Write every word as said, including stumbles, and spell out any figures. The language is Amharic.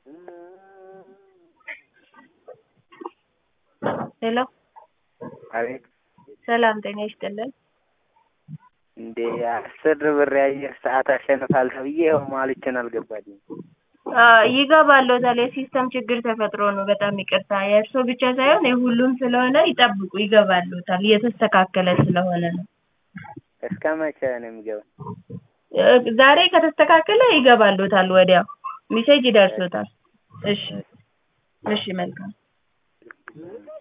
ሄሎ አቤት ሰላም ጤና ይስጥልን። እንዴ አስር ብር የአየር ሰዓት አሸንፋል ተብዬ ይኸው ማልቼን አልገባልኝም። ይገባልዎታል። የሲስተም ችግር ተፈጥሮ ነው። በጣም ይቅርታ። የእርስዎ ብቻ ሳይሆን የሁሉም ስለሆነ ይጠብቁ፣ ይገባልዎታል። እየተስተካከለ ስለሆነ ነው። እስከ መቼ ነው የሚገባው? ዛሬ ከተስተካከለ ይገባልዎታል። ወዲያው ሜሴጅ ይደርስዎታል። እሺ እሺ፣ መልካም